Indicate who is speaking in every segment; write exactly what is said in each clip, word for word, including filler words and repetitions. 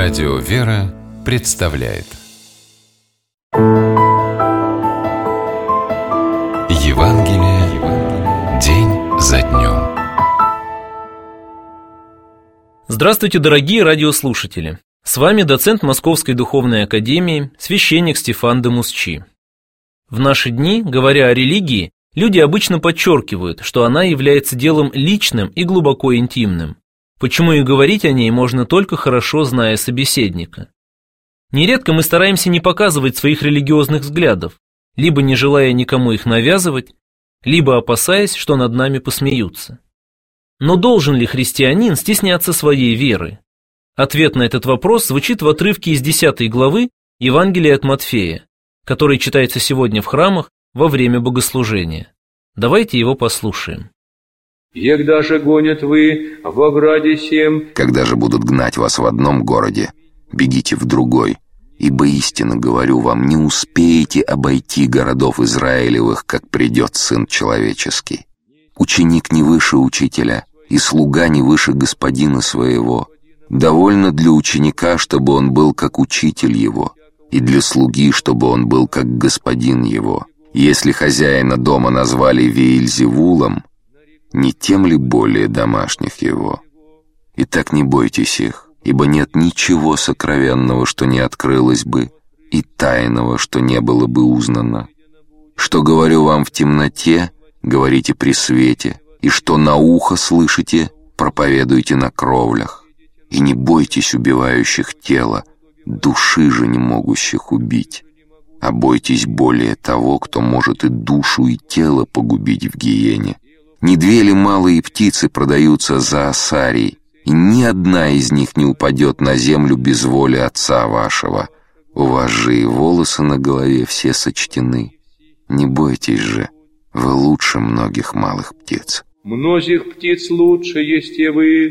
Speaker 1: Радио «Вера» представляет Евангелие день за днем.
Speaker 2: Здравствуйте, дорогие радиослушатели! С вами доцент Московской духовной академии, священник Стефан де Мусчи. В наши дни, говоря о религии, люди обычно подчеркивают, что она является делом личным и глубоко интимным, почему и говорить о ней можно только хорошо зная собеседника. Нередко мы стараемся не показывать своих религиозных взглядов, либо не желая никому их навязывать, либо опасаясь, что над нами посмеются. Но должен ли христианин стесняться своей веры? Ответ на этот вопрос звучит в отрывке из десятой главы Евангелия от Матфея, который читается сегодня в храмах во время богослужения. Давайте его послушаем.
Speaker 3: «Егда же гонят вы в ограде сем...»
Speaker 4: «Когда же будут гнать вас в одном городе, бегите в другой, ибо истинно говорю вам, не успеете обойти городов Израилевых, как придет Сын Человеческий. Ученик не выше учителя, и слуга не выше господина своего. Довольно для ученика, чтобы он был как учитель его, и для слуги, чтобы он был как господин его. Если хозяина дома назвали Веельзевулом, не тем ли более домашних его? Итак, не бойтесь их, ибо нет ничего сокровенного, что не открылось бы, и тайного, что не было бы узнано. Что говорю вам в темноте, говорите при свете, и что на ухо слышите, проповедуйте на кровлях. И не бойтесь убивающих тело, души же не могущих убить, а бойтесь более того, кто может и душу, и тело погубить в гиене. Не две ли малые птицы продаются за осарий, и ни одна из них не упадет на землю без воли Отца вашего? У вас же и волосы на голове все сочтены. Не бойтесь же, вы лучше многих малых птиц».
Speaker 3: «Многих птиц лучше есть и вы».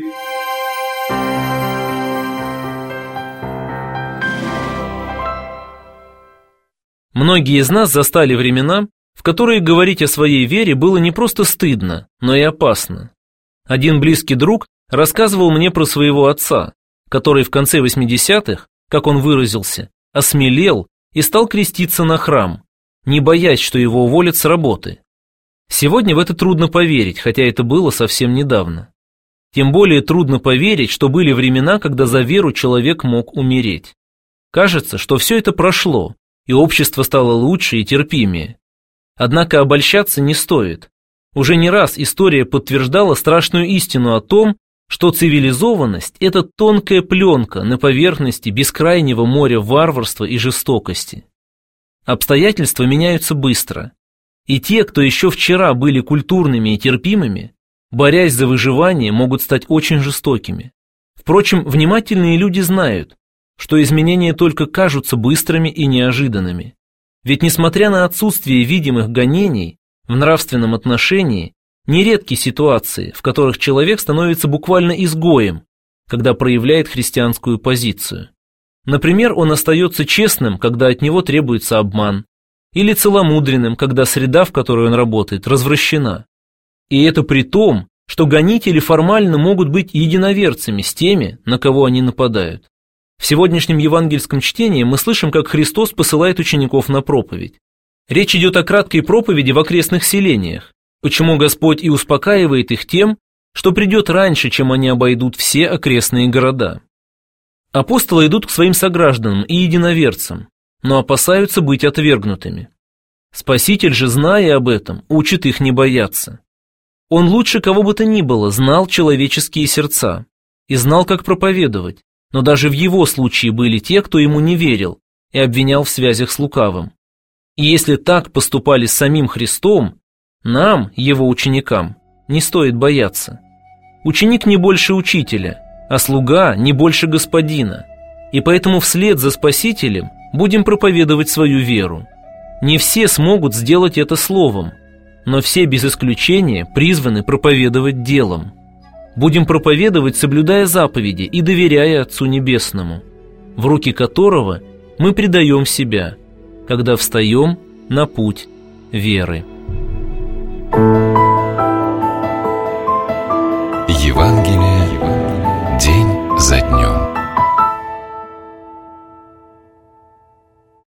Speaker 2: Многие из нас застали времена, в которые говорить о своей вере было не просто стыдно, но и опасно. Один близкий друг рассказывал мне про своего отца, который в конце восьмидесятых, как он выразился, осмелел и стал креститься на храм, не боясь, что его уволят с работы. Сегодня в это трудно поверить, хотя это было совсем недавно. Тем более трудно поверить, что были времена, когда за веру человек мог умереть. Кажется, что все это прошло, и общество стало лучше и терпимее. Однако обольщаться не стоит. Уже не раз история подтверждала страшную истину о том, что цивилизованность – это тонкая пленка на поверхности бескрайнего моря варварства и жестокости. Обстоятельства меняются быстро, и те, кто еще вчера были культурными и терпимыми, борясь за выживание, могут стать очень жестокими. Впрочем, внимательные люди знают, что изменения только кажутся быстрыми и неожиданными. Ведь несмотря на отсутствие видимых гонений, в нравственном отношении нередки ситуации, в которых человек становится буквально изгоем, когда проявляет христианскую позицию. Например, он остается честным, когда от него требуется обман, или целомудренным, когда среда, в которой он работает, развращена. И это при том, что гонители формально могут быть единоверцами с теми, на кого они нападают. В сегодняшнем евангельском чтении мы слышим, как Христос посылает учеников на проповедь. Речь идет о краткой проповеди в окрестных селениях, почему Господь и успокаивает их тем, что придет раньше, чем они обойдут все окрестные города. Апостолы идут к своим согражданам и единоверцам, но опасаются быть отвергнутыми. Спаситель же, зная об этом, учит их не бояться. Он лучше кого бы то ни было знал человеческие сердца и знал, как проповедовать. Но даже в его случае были те, кто ему не верил и обвинял в связях с лукавым. И если так поступали с самим Христом, нам, его ученикам, не стоит бояться. Ученик не больше учителя, а слуга не больше господина. И поэтому вслед за Спасителем будем проповедовать свою веру. Не все смогут сделать это словом, но все без исключения призваны проповедовать делом. Будем проповедовать, соблюдая заповеди и доверяя Отцу Небесному, в руки которого мы предаем себя, когда встаем на путь веры.
Speaker 1: Евангелие